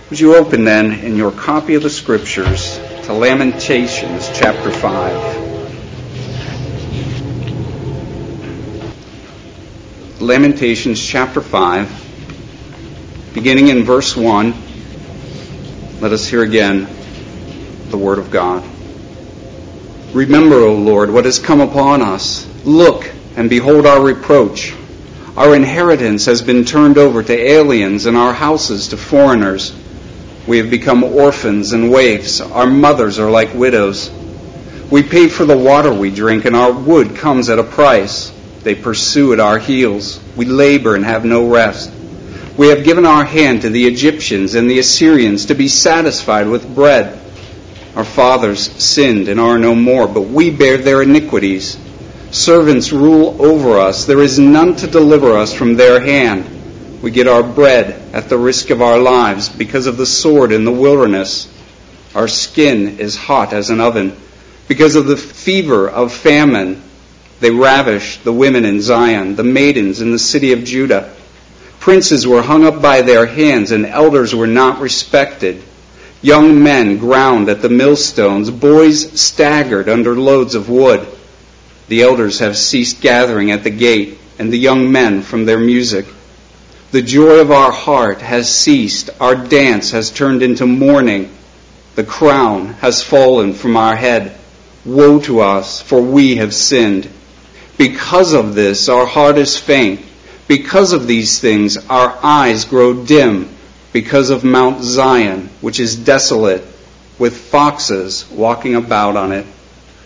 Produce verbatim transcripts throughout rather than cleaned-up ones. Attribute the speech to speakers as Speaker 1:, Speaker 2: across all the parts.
Speaker 1: Would you open then in your copy of the Scriptures to Lamentations chapter five. Lamentations chapter five, beginning in verse one. Let us hear again the Word of God. Remember, O Lord, what has come upon us. Look and behold our reproach. Our inheritance has been turned over to aliens, and our houses to foreigners. We have become orphans and waifs. Our mothers are like widows. We pay for the water we drink, and our wood comes at a price. They pursue at our heels. We labor and have no rest. We have given our hand to the Egyptians and the Assyrians to be satisfied with bread. Our fathers sinned and are no more, but we bear their iniquities. Servants rule over us. There is none to deliver us from their hand. We get our bread at the risk of our lives because of the sword in the wilderness. Our skin is hot as an oven. Because of the fever of famine, they ravish the women in Zion, the maidens in the city of Judah. Princes were hung up by their hands, and elders were not respected. Young men ground at the millstones. Boys staggered under loads of wood. The elders have ceased gathering at the gate, and the young men from their music. The joy of our heart has ceased. Our dance has turned into mourning. The crown has fallen from our head. Woe to us, for we have sinned. Because of this, our heart is faint. Because of these things, our eyes grow dim. Because of Mount Zion, which is desolate, with foxes walking about on it.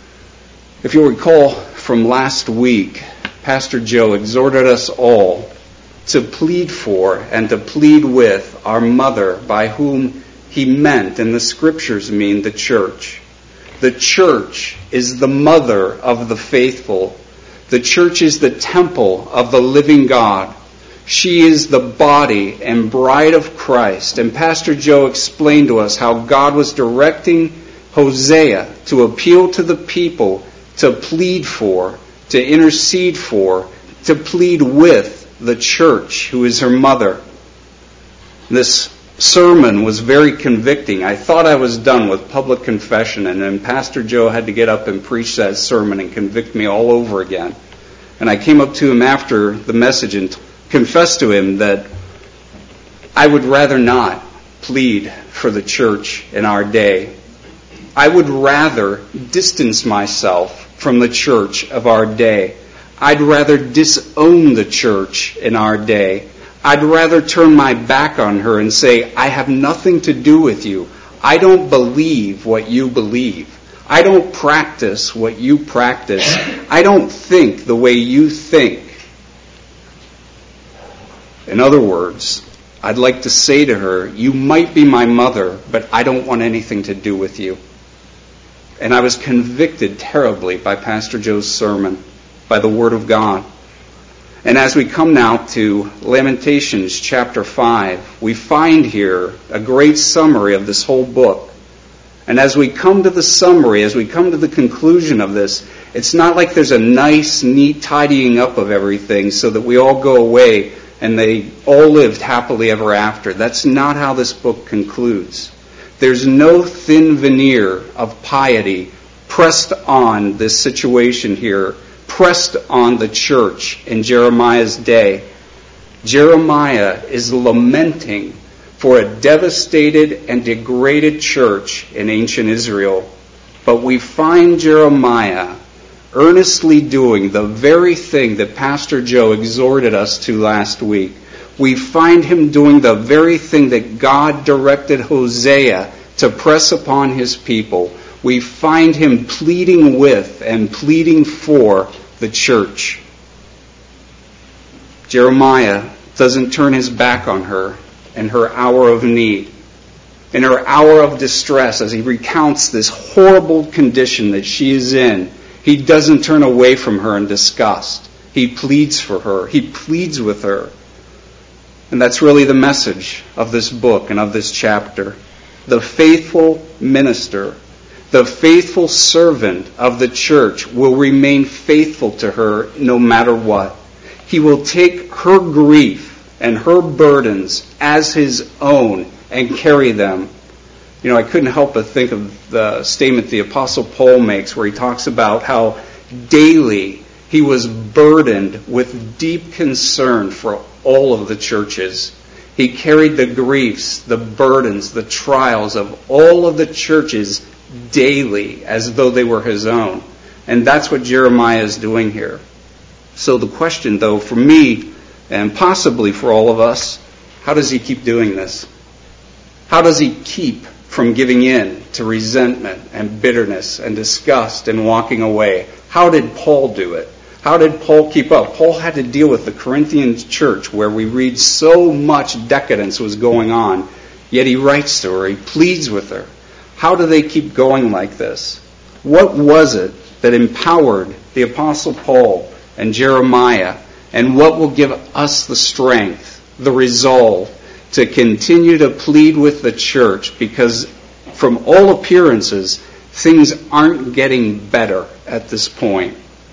Speaker 1: If you'll recall from last week, Pastor Joe exhorted us all to plead for and to plead with our mother, by whom he meant, and the Scriptures mean, the church. The church is the mother of the faithful. The church is the temple of the living God. She is the body and bride of Christ. And Pastor Joe explained to us how God was directing Hosea to appeal to the people, to plead for, to intercede for, to plead with the church, who is her mother. This sermon was very convicting. I thought I was done with public confession, and then Pastor Joe had to get up and preach that sermon and convict me all over again. And I came up to him after the message and confessed to him that I would rather not plead for the church in our day. I would rather distance myself from the church of our day. I'd rather disown the church in our day. I'd rather turn my back on her and say, I have nothing to do with you. I don't believe what you believe. I don't practice what you practice. I don't think the way you think. In other words, I'd like to say to her, you might be my mother, but I don't want anything to do with you. And I was convicted terribly by Pastor Joe's sermon, by the Word of God. And as we come now to Lamentations chapter five, we find here a great summary of this whole book. And as we come to the summary, as we come to the conclusion of this, it's not like there's a nice, neat tidying up of everything so that we all go away and they all lived happily ever after. That's not how this book concludes. There's no thin veneer of piety pressed on this situation here, pressed on the church in Jeremiah's day. Jeremiah is lamenting for a devastated and degraded church in ancient Israel. But we find Jeremiah earnestly doing the very thing that Pastor Joe exhorted us to last week. We find him doing the very thing that God directed Hosea to press upon his people. We find him pleading with and pleading for the church. Jeremiah doesn't turn his back on her in her hour of need, in her hour of distress, as he recounts this horrible condition that she is in. He doesn't turn away from her in disgust. He pleads for her. He pleads with her. And that's really the message of this book and of this chapter. The faithful minister, the faithful servant of the church will remain faithful to her no matter what. He will take her grief and her burdens as his own and carry them. You know, I couldn't help but think of the statement the Apostle Paul makes where he talks about how daily he was burdened with deep concern for all of the churches. He carried the griefs, the burdens, the trials of all of the churches daily as though they were his own. And that's what Jeremiah is doing here. So the question, though, for me, and possibly for all of us, how does he keep doing this? How does he keep from giving in to resentment and bitterness and disgust and walking away? How did Paul do it? How did Paul keep up? Paul had to deal with the Corinthian church where we read so much decadence was going on, yet he writes to her, he pleads with her. How do they keep going like this? What was it that empowered the Apostle Paul and Jeremiah, and what will give us the strength, the resolve to continue to plead with the church? Because from all appearances, things aren't getting better at this point.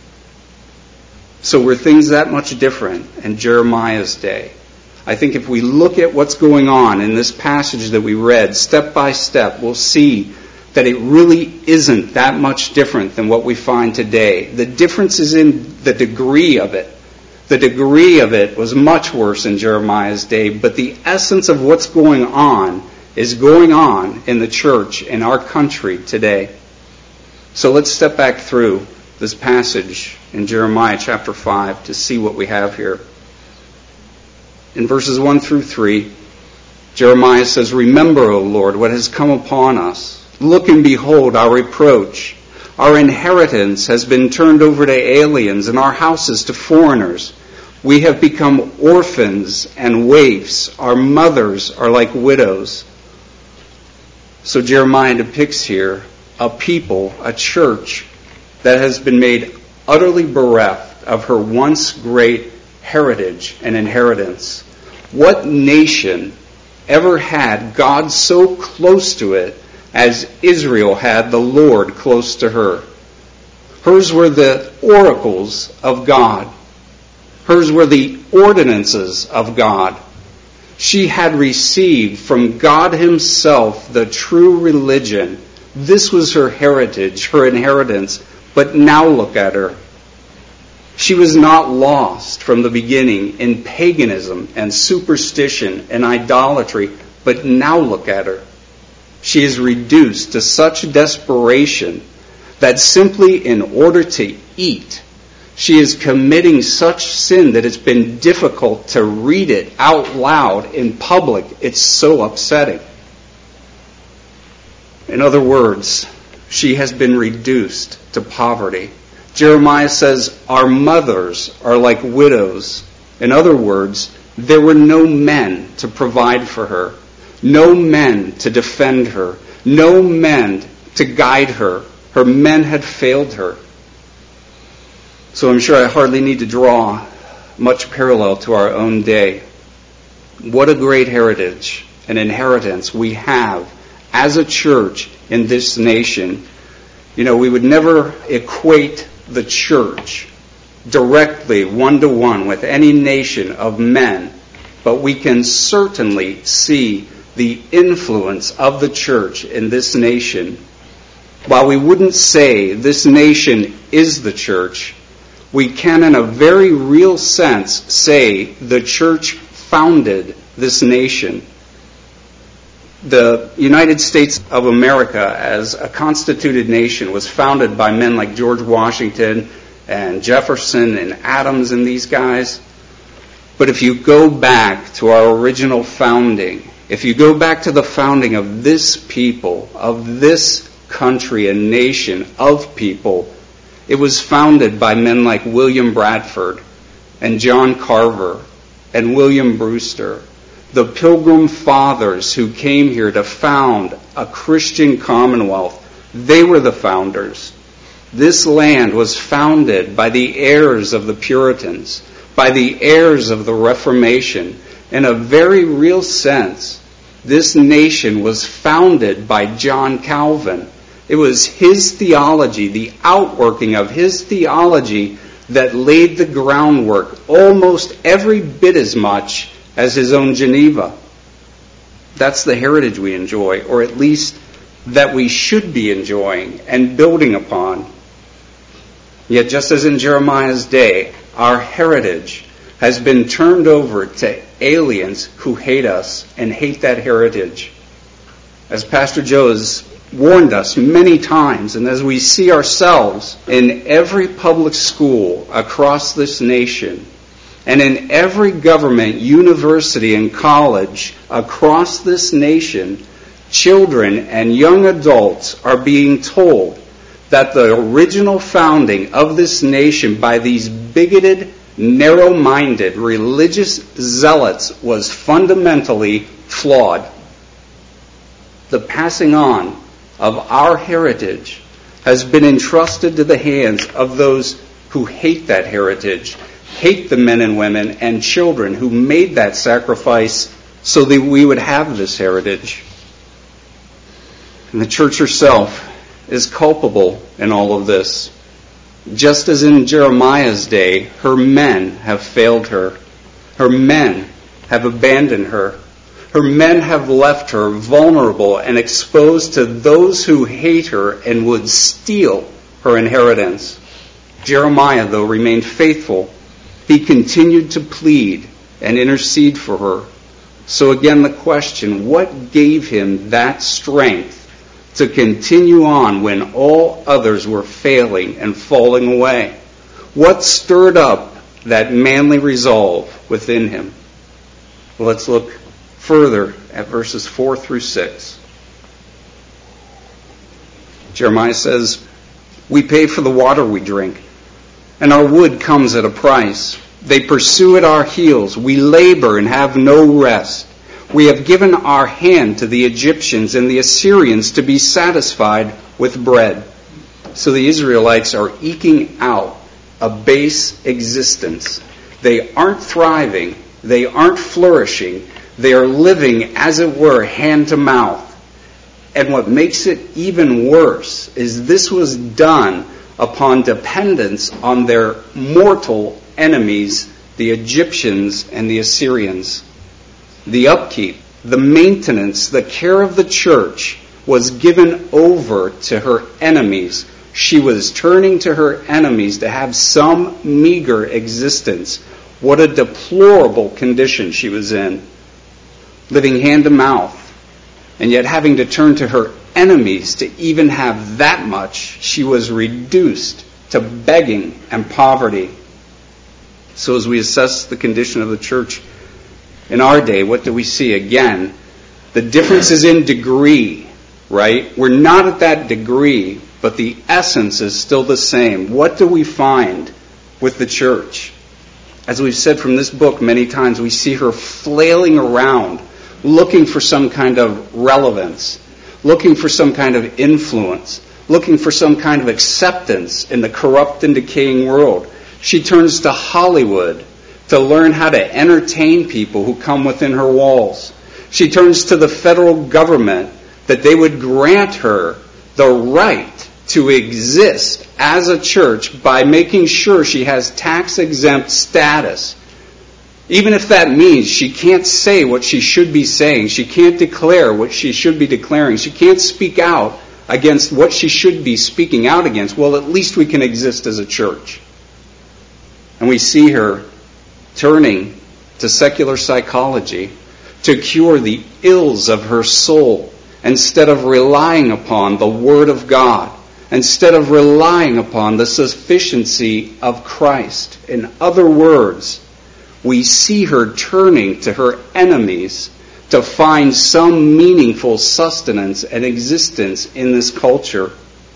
Speaker 1: So were things that much different in Jeremiah's day? I think if we look at what's going on in this passage that we read, step by step, we'll see that it really isn't that much different than what we find today. The difference is in the degree of it. The degree of it was much worse in Jeremiah's day, but the essence of what's going on is going on in the church in our country today. So let's step back through this passage in Jeremiah chapter five to see what we have here. In verses one through three, Jeremiah says, "Remember, O Lord, what has come upon us. Look and behold our reproach. Our inheritance has been turned over to aliens, and our houses to foreigners. We have become orphans and waifs. Our mothers are like widows." So Jeremiah depicts here a people, a church, that has been made utterly bereft of her once great heritage and inheritance. What nation ever had God so close to it as Israel had the Lord close to her? Hers were the oracles of God. Hers were the ordinances of God. She had received from God himself the true religion. This was her heritage, her inheritance. But now look at her. She was not lost from the beginning in paganism and superstition and idolatry, but now look at her. She is reduced to such desperation that simply in order to eat, she is committing such sin that it's been difficult to read it out loud in public. It's so upsetting. In other words, she has been reduced to poverty. Jeremiah says, our mothers are like widows. In other words, there were no men to provide for her, no men to defend her, no men to guide her. Her men had failed her. So I'm sure I hardly need to draw much parallel to our own day. What a great heritage and inheritance we have as a church in this nation. You know, we would never equate the church directly one-to-one with any nation of men, but we can certainly see the influence of the church in this nation. While we wouldn't say this nation is the church, we can in a very real sense say the church founded this nation. The United States of America as a constituted nation was founded by men like George Washington and Jefferson and Adams and these guys. But if you go back to our original founding, if you go back to the founding of this people, of this country and nation of people, it was founded by men like William Bradford and John Carver and William Brewster, the Pilgrim Fathers who came here to found a Christian commonwealth. They were the founders. This land was founded by the heirs of the Puritans, by the heirs of the Reformation. In a very real sense, this nation was founded by John Calvin. It was his theology, the outworking of his theology, that laid the groundwork almost every bit as much as his own Geneva. That's the heritage we enjoy, or at least that we should be enjoying and building upon. Yet just as in Jeremiah's day, our heritage has been turned over to aliens who hate us and hate that heritage. As Pastor Joe has warned us many times, and as we see ourselves in every public school across this nation, and in every government, university, and college across this nation, children and young adults are being told that the original founding of this nation by these bigoted, narrow-minded religious zealots was fundamentally flawed. The passing on of our heritage has been entrusted to the hands of those who hate that heritage, hate the men and women and children who made that sacrifice so that we would have this heritage. And the church herself is culpable in all of this. Just as in Jeremiah's day, her men have failed her. Her men have abandoned her. Her men have left her vulnerable and exposed to those who hate her and would steal her inheritance. Jeremiah, though, remained faithful. He continued to plead and intercede for her. So again, the question, what gave him that strength to continue on when all others were failing and falling away? What stirred up that manly resolve within him? Well, let's look further at verses four through six. Jeremiah says, "We pay for the water we drink, and our wood comes at a price. They pursue at our heels. We labor and have no rest. We have given our hand to the Egyptians and the Assyrians to be satisfied with bread." So the Israelites are eking out a base existence. They aren't thriving. They aren't flourishing. They are living, as it were, hand to mouth. And what makes it even worse is this was done upon dependence on their mortal enemies, the Egyptians and the Assyrians. The upkeep, the maintenance, the care of the church was given over to her enemies. She was turning to her enemies to have some meager existence. What a deplorable condition she was in. Living hand to mouth, and yet having to turn to her enemies to even have that much, she was reduced to begging and poverty. So as we assess the condition of the church in our day, what do we see? Again, the difference is in degree, right? We're not at that degree, but the essence is still the same. What do we find with the church? As we've said from this book many times, we see her flailing around, looking for some kind of relevance, looking for some kind of influence, looking for some kind of acceptance in the corrupt and decaying world. She turns to Hollywood to learn how to entertain people who come within her walls. She turns to the federal government that they would grant her the right to exist as a church by making sure she has tax-exempt status. Even if that means she can't say what she should be saying, she can't declare what she should be declaring, she can't speak out against what she should be speaking out against, well, at least we can exist as a church. And we see her turning to secular psychology to cure the ills of her soul instead of relying upon the Word of God, instead of relying upon the sufficiency of Christ. In other words, we see her turning to her enemies to find some meaningful sustenance and existence in this culture.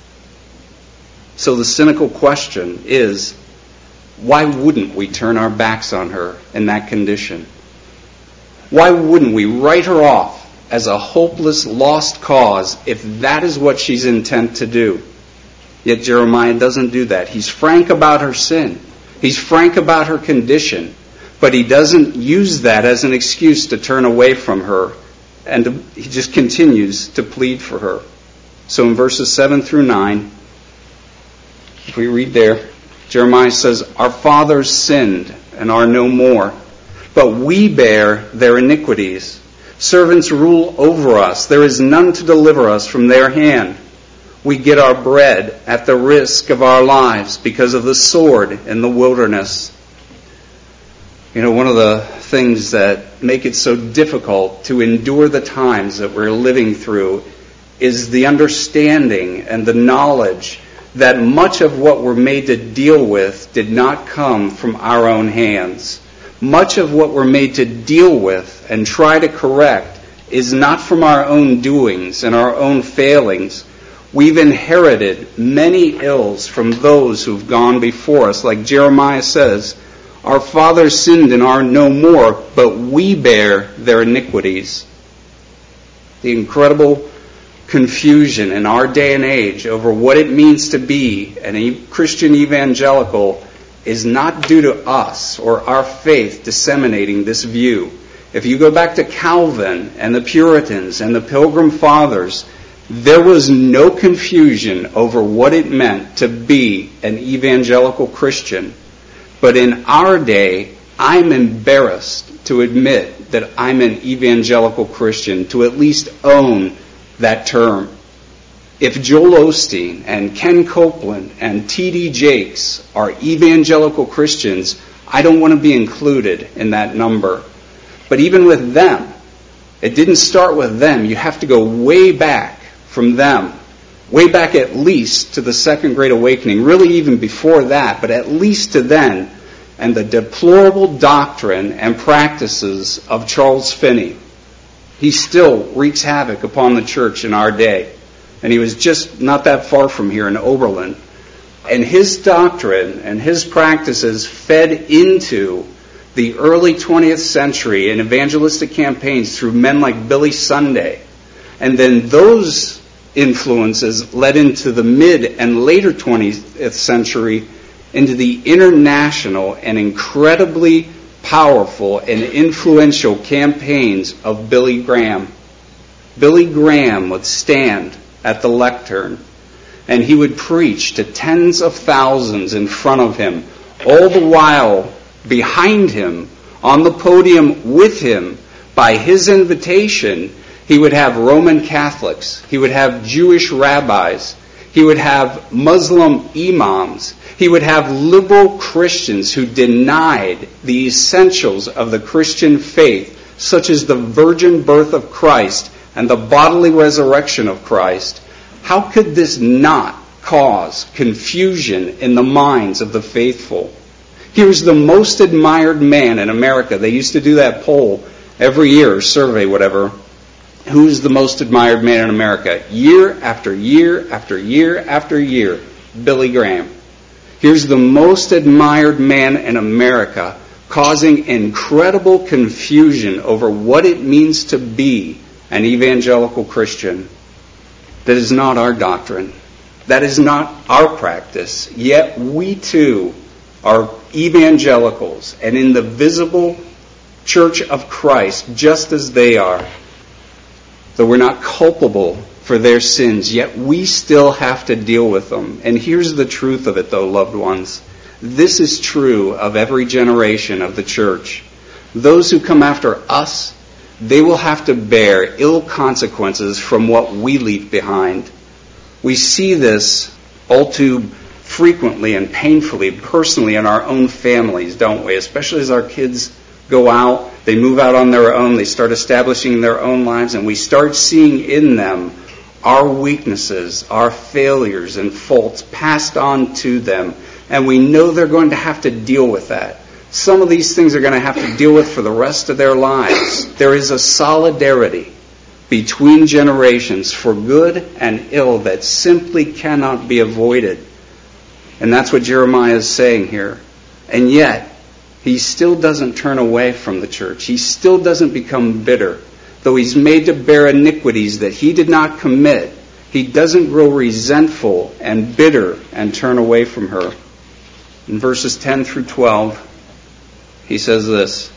Speaker 1: So the cynical question is, why wouldn't we turn our backs on her in that condition? Why wouldn't we write her off as a hopeless, lost cause if that is what she's intent to do? Yet Jeremiah doesn't do that. He's frank about her sin. He's frank about her condition. But he doesn't use that as an excuse to turn away from her. And to, he just continues to plead for her. So in verses seven through nine, if we read there, Jeremiah says, "Our fathers sinned and are no more, but we bear their iniquities. Servants rule over us. There is none to deliver us from their hand. We get our bread at the risk of our lives because of the sword in the wilderness. You know, one of the things that make it so difficult to endure the times that we're living through is the understanding and the knowledge that much of what we're made to deal with did not come from our own hands. Much of what we're made to deal with and try to correct is not from our own doings and our own failings. We've inherited many ills from those who've gone before us. Like Jeremiah says, our fathers sinned and are no more, but we bear their iniquities. The incredible confusion in our day and age over what it means to be a Christian evangelical is not due to us or our faith disseminating this view. If you go back to Calvin and the Puritans and the Pilgrim Fathers, there was no confusion over what it meant to be an evangelical Christian. But in our day, I'm embarrassed to admit that I'm an evangelical Christian, to at least own that term. If Joel Osteen and Ken Copeland and T D Jakes are evangelical Christians, I don't want to be included in that number. But even with them, it didn't start with them. You have to go way back from them, way back at least to the Second Great Awakening, really even before that, but at least to then, and the deplorable doctrine and practices of Charles Finney. He still wreaks havoc upon the church in our day. And he was just not that far from here in Oberlin. And his doctrine and his practices fed into the early twentieth century and evangelistic campaigns through men like Billy Sunday. And then those influences led into the mid and later twentieth century into the international and incredibly powerful and influential campaigns of Billy Graham. Billy Graham would stand at the lectern, and he would preach to tens of thousands in front of him, all the while behind him, on the podium with him, by his invitation, he would have Roman Catholics, he would have Jewish rabbis, he would have Muslim imams, he would have liberal Christians who denied the essentials of the Christian faith, such as the virgin birth of Christ and the bodily resurrection of Christ. How could this not cause confusion in the minds of the faithful? Here's the most admired man in America. They used to do that poll every year, survey, whatever. Who's the most admired man in America? Year after year after year after year, Billy Graham. Here's the most admired man in America, causing incredible confusion over what it means to be an evangelical Christian. That is not our doctrine. That is not our practice. Yet we too are evangelicals and in the visible church of Christ just as they are. Though we're not culpable for their sins, yet we still have to deal with them. And here's the truth of it, though, loved ones. This is true of every generation of the church. Those who come after us, they will have to bear ill consequences from what we leave behind. We see this all too frequently and painfully, personally, in our own families, don't we? Especially as our kids go out, they move out on their own, they start establishing their own lives, and we start seeing in them our weaknesses, our failures and faults passed on to them. And we know they're going to have to deal with that. Some of these things are going to have to deal with for the rest of their lives. There is a solidarity between generations for good and ill that simply cannot be avoided. And that's what Jeremiah is saying here. And yet, he still doesn't turn away from the church. He still doesn't become bitter. Though he's made to bear iniquities that he did not commit, he doesn't grow resentful and bitter and turn away from her. In verses ten through twelve, he says this: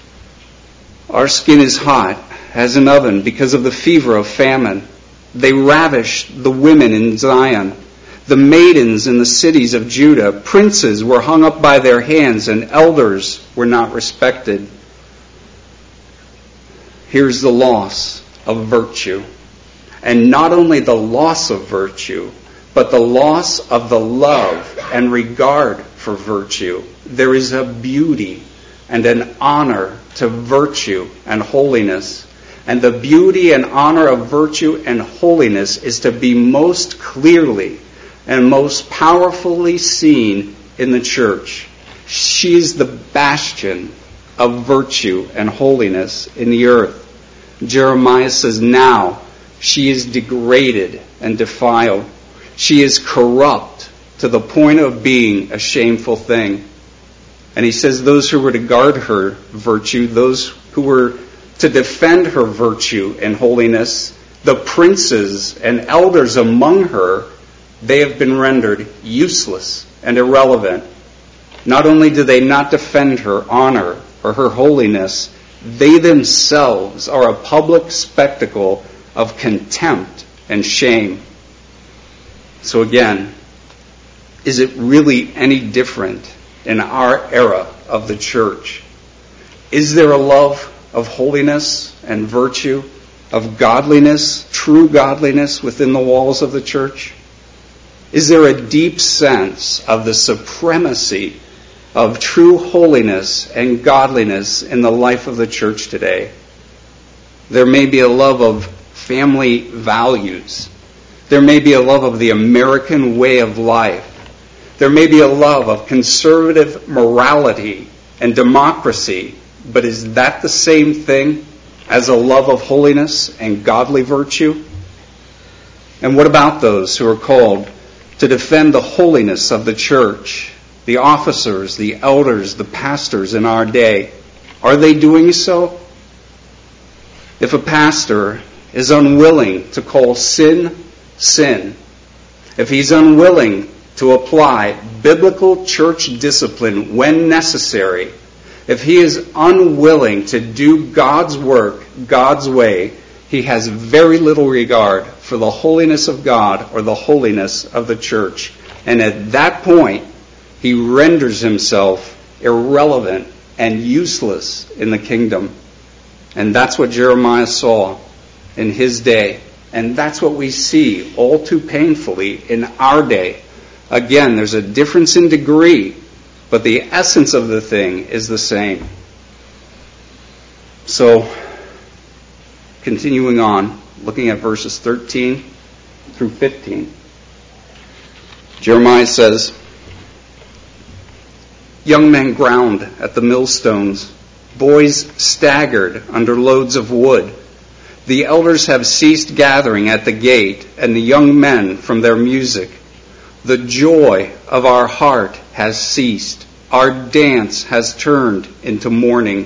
Speaker 1: Our skin is hot as an oven because of the fever of famine. They ravished the women in Zion, the maidens in the cities of Judah. Princes were hung up by their hands, and elders were not respected. here's the loss of virtue. And not only the loss of virtue, but the loss of the love and regard for virtue. There is a beauty and an honor to virtue and holiness. And the beauty and honor of virtue and holiness is to be most clearly and most powerfully seen in the church. She is the bastion of virtue and holiness in the earth. Jeremiah says, now she is degraded and defiled. She is corrupt to the point of being a shameful thing. And he says those who were to guard her virtue, those who were to defend her virtue and holiness, the princes and elders among her, they have been rendered useless and irrelevant. Not only do they not defend her honor or her holiness, they themselves are a public spectacle of contempt and shame. So again, is it really any different in our era of the church? Is there a love of holiness and virtue, of godliness, true godliness within the walls of the church? Is there a deep sense of the supremacy of true holiness and godliness in the life of the church today? There may be a love of family values. There may be a love of the American way of life. There may be a love of conservative morality and democracy, but is that the same thing as a love of holiness and godly virtue? And what about those who are called to defend the holiness of the church, the officers, the elders, the pastors in our day? Are they doing so? If a pastor is unwilling to call sin, sin, if he's unwilling to apply biblical church discipline when necessary, if he is unwilling to do God's work God's way, he has very little regard for the holiness of God or the holiness of the church. And at that point, he renders himself irrelevant and useless in the kingdom. And that's what Jeremiah saw in his day. And that's what we see all too painfully in our day. Again, there's a difference in degree, but the essence of the thing is the same. So, continuing on, looking at verses thirteen through fifteen. Jeremiah says, young men ground at the millstones. Boys staggered under loads of wood. The elders have ceased gathering at the gate, and the young men from their music. The joy of our heart has ceased. Our dance has turned into mourning.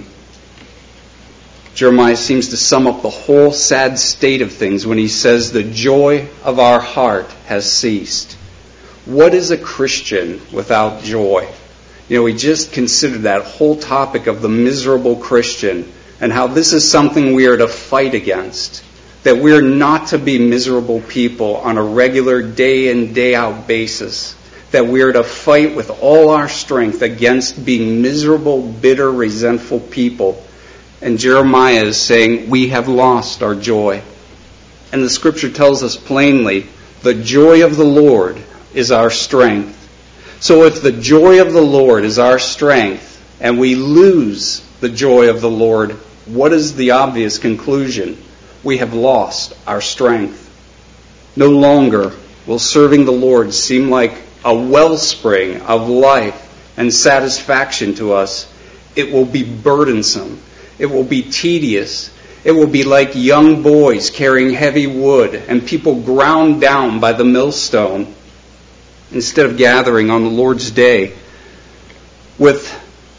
Speaker 1: Jeremiah seems to sum up the whole sad state of things when he says the joy of our heart has ceased. What is a Christian without joy? You know, we just considered that whole topic of the miserable Christian and how this is something we are to fight against. That we're not to be miserable people on a regular day in, day out basis. That we are to fight with all our strength against being miserable, bitter, resentful people. And Jeremiah is saying, we have lost our joy. And the scripture tells us plainly, the joy of the Lord is our strength. So if the joy of the Lord is our strength, and we lose the joy of the Lord, what is the obvious conclusion? We have lost our strength. No longer will serving the Lord seem like a wellspring of life and satisfaction to us. It will be burdensome. It will be tedious. It will be like young boys carrying heavy wood and people ground down by the millstone instead of gathering on the Lord's day with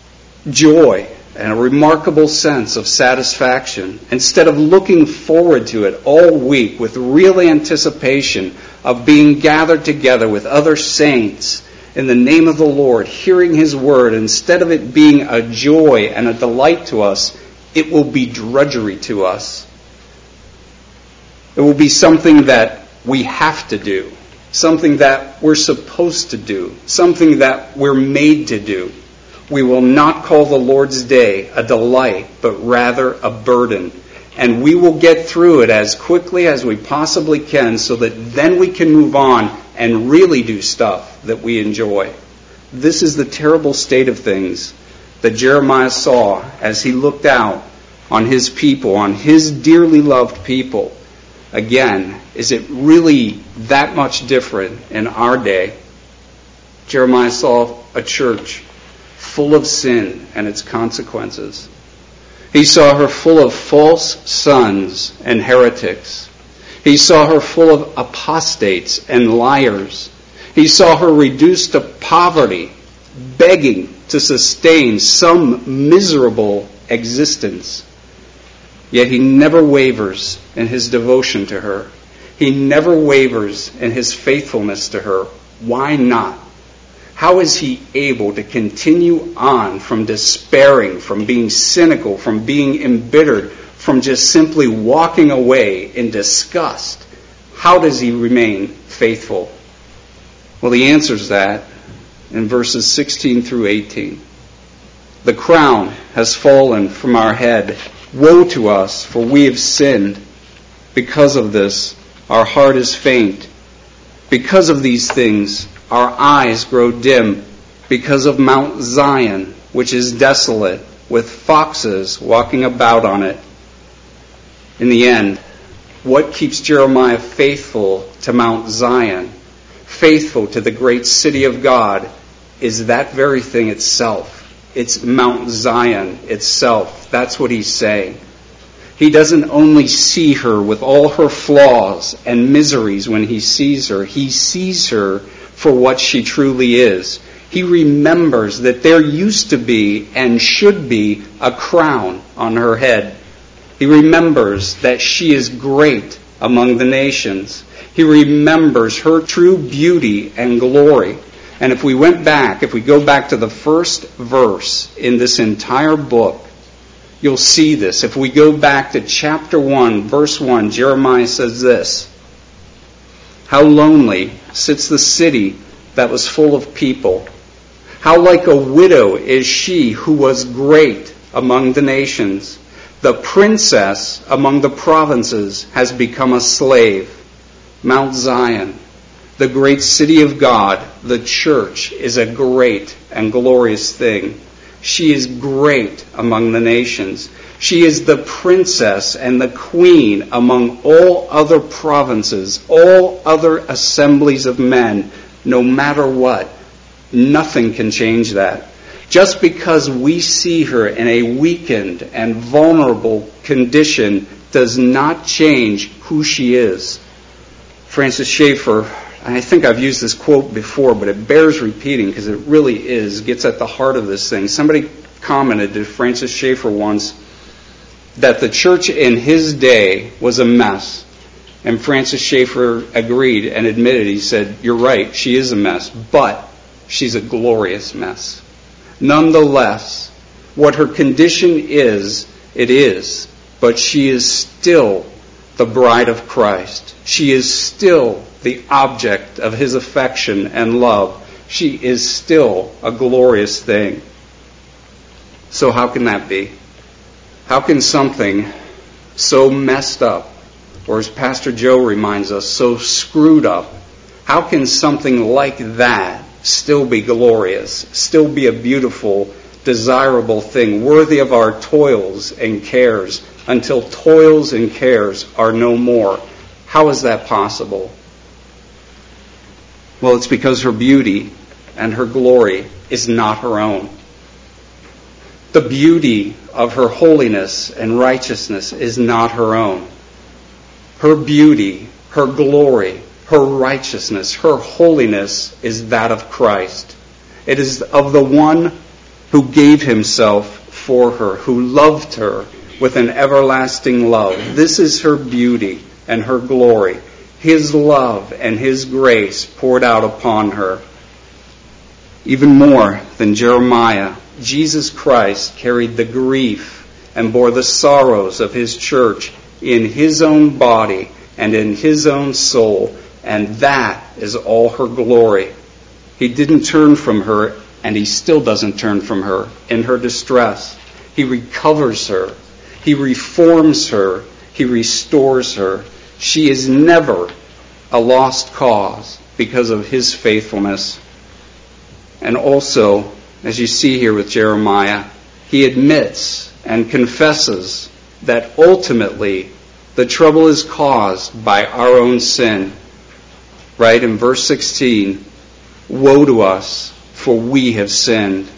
Speaker 1: joy and a remarkable sense of satisfaction, instead of looking forward to it all week with real anticipation of being gathered together with other saints in the name of the Lord, hearing His word. Instead of it being a joy and a delight to us, it will be drudgery to us. It will be something that we have to do, something that we're supposed to do, something that we're made to do. We will not call the Lord's day a delight, but rather a burden. And we will get through it as quickly as we possibly can so that then we can move on and really do stuff that we enjoy. This is the terrible state of things that Jeremiah saw as he looked out on his people, on his dearly loved people. Again, is it really that much different in our day? Jeremiah saw a church full of sin and its consequences. He saw her full of false sons and heretics. He saw her full of apostates and liars. He saw her reduced to poverty, begging to sustain some miserable existence. Yet he never wavers in his devotion to her. He never wavers in his faithfulness to her. Why not? How is he able to continue on from despairing, from being cynical, from being embittered, from just simply walking away in disgust? How does he remain faithful? Well, he answers that in verses sixteen through eighteen. The crown has fallen from our head. Woe to us, for we have sinned. Because of this, our heart is faint. Because of these things, our eyes grow dim. Because of Mount Zion, which is desolate, with foxes walking about on it. In the end, what keeps Jeremiah faithful to Mount Zion, faithful to the great city of God, is that very thing itself. It's Mount Zion itself. That's what he's saying. He doesn't only see her with all her flaws and miseries when he sees her. He sees her for what she truly is. He remembers that there used to be and should be a crown on her head. He remembers that she is great among the nations. He remembers her true beauty and glory. And if we went back, if we go back to the first verse in this entire book, you'll see this. If we go back to chapter one, verse one, Jeremiah says this: How lonely sits the city that was full of people. How like a widow is she who was great among the nations. The princess among the provinces has become a slave. Mount Zion, the great city of God, the church, is a great and glorious thing. She is great among the nations. She is the princess and the queen among all other provinces, all other assemblies of men, no matter what. Nothing can change that. Just because we see her in a weakened and vulnerable condition does not change who she is. Francis Schaeffer, I think I've used this quote before, but it bears repeating because it really is, gets at the heart of this thing. Somebody commented to Francis Schaeffer once that the church in his day was a mess. And Francis Schaeffer agreed and admitted, he said, you're right, she is a mess, but she's a glorious mess. Nonetheless, what her condition is, it is, but she is still the bride of Christ. She is still the object of his affection and love. She is still a glorious thing. So how can that be? How can something so messed up, or as Pastor Joe reminds us, so screwed up, how can something like that still be glorious, still be a beautiful, desirable thing, worthy of our toils and cares, until toils and cares are no more? How is that possible? Well, it's because her beauty and her glory is not her own. The beauty of her holiness and righteousness is not her own. Her beauty, her glory, her righteousness, her holiness is that of Christ. It is of the one who gave himself for her, who loved her with an everlasting love. This is her beauty and her glory. His love and his grace poured out upon her. Even more than Jeremiah, Jesus Christ carried the grief and bore the sorrows of his church in his own body and in his own soul, and that is all her glory. He didn't turn from her, and he still doesn't turn from her in her distress. He recovers her. He reforms her. He restores her. She is never a lost cause because of his faithfulness. And also, as you see here with Jeremiah, he admits and confesses that ultimately the trouble is caused by our own sin. Right in verse sixteen, woe to us, for we have sinned.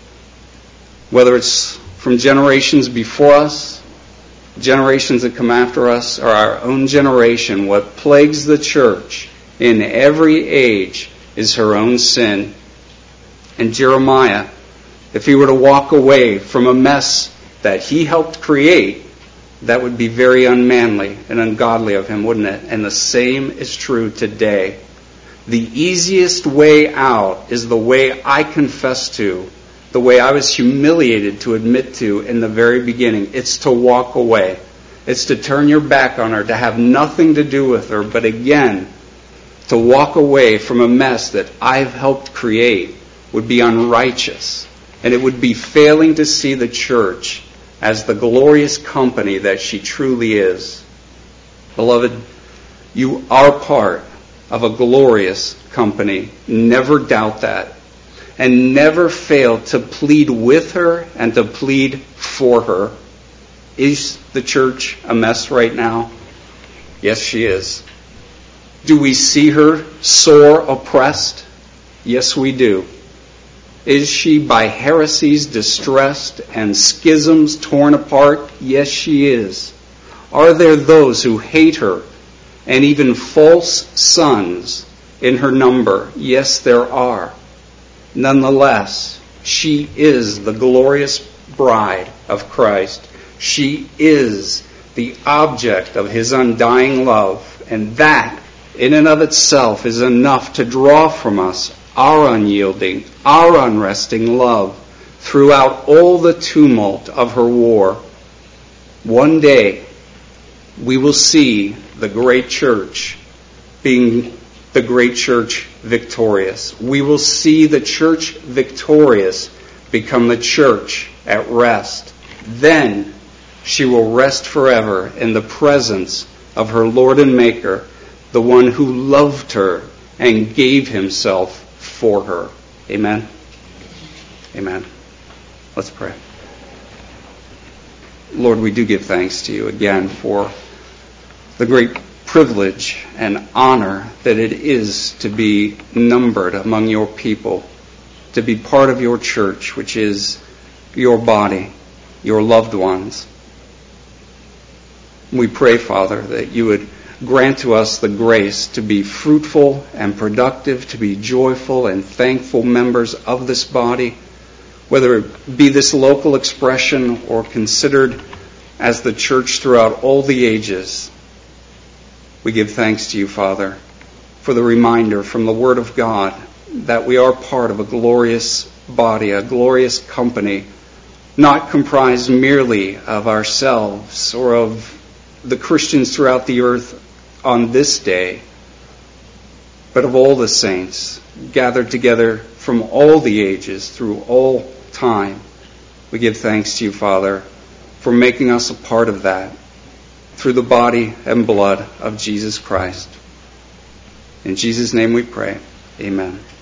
Speaker 1: Whether it's from generations before us, generations that come after us, or our own generation, what plagues the church in every age is her own sin. And Jeremiah, if he were to walk away from a mess that he helped create, that would be very unmanly and ungodly of him, wouldn't it? And the same is true today. The easiest way out is the way I confess to, the way I was humiliated to admit to in the very beginning. It's to walk away. It's to turn your back on her, to have nothing to do with her, but again, to walk away from a mess that I've helped create would be unrighteous. And it would be failing to see the church as the glorious company that she truly is. Beloved, you are part of a glorious company. Never doubt that. And never fail to plead with her and to plead for her. Is the church a mess right now? Yes, she is. Do we see her sore oppressed? Yes, we do. Is she by heresies distressed and schisms torn apart? Yes, she is. Are there those who hate her and even false sons in her number? Yes, there are. Nonetheless, she is the glorious bride of Christ. She is the object of his undying love, and that in and of itself is enough to draw from us our unyielding, our unresting love throughout all the tumult of her war. One day, we will see the great church being the great church victorious. We will see the church victorious become the church at rest. Then she will rest forever in the presence of her Lord and Maker, the one who loved her and gave himself for her. Amen. Amen. Let's pray. Lord, we do give thanks to you again for the great privilege and honor that it is to be numbered among your people, to be part of your church, which is your body, your loved ones. We pray, Father, that you would grant to us the grace to be fruitful and productive, to be joyful and thankful members of this body, whether it be this local expression or considered as the church throughout all the ages. We give thanks to you, Father, for the reminder from the Word of God that we are part of a glorious body, a glorious company, not comprised merely of ourselves or of the Christians throughout the earth on this day, but of all the saints gathered together from all the ages through all time. We give thanks to you, Father, for making us a part of that through the body and blood of Jesus Christ. In Jesus' name we pray. Amen.